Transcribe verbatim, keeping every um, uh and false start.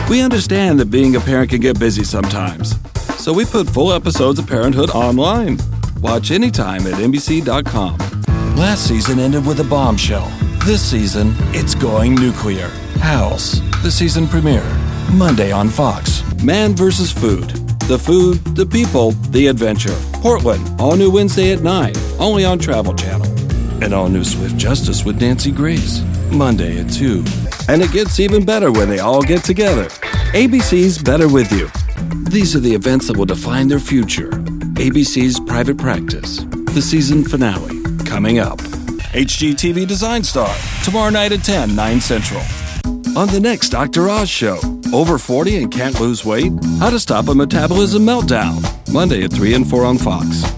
We understand that being a parent can get busy sometimes, so we put full episodes of Parenthood online. Watch anytime at N B C dot com. Last season ended with a bombshell. This season, it's going nuclear. House, the season premiere, Monday on Fox. Man versus Food. The food, the people, the adventure. Portland, all new Wednesday at nine, only on Travel Channel. And all new Swift Justice with Nancy Grace, Monday at two. And it gets even better when they all get together. A B C's Better With You. These are the events that will define their future. A B C's Private Practice, the season finale, coming up. H G T V Design Star, tomorrow night at ten, nine Central. On the next Doctor Oz show, over forty and can't lose weight? How to stop a metabolism meltdown, Monday at three and four on Fox.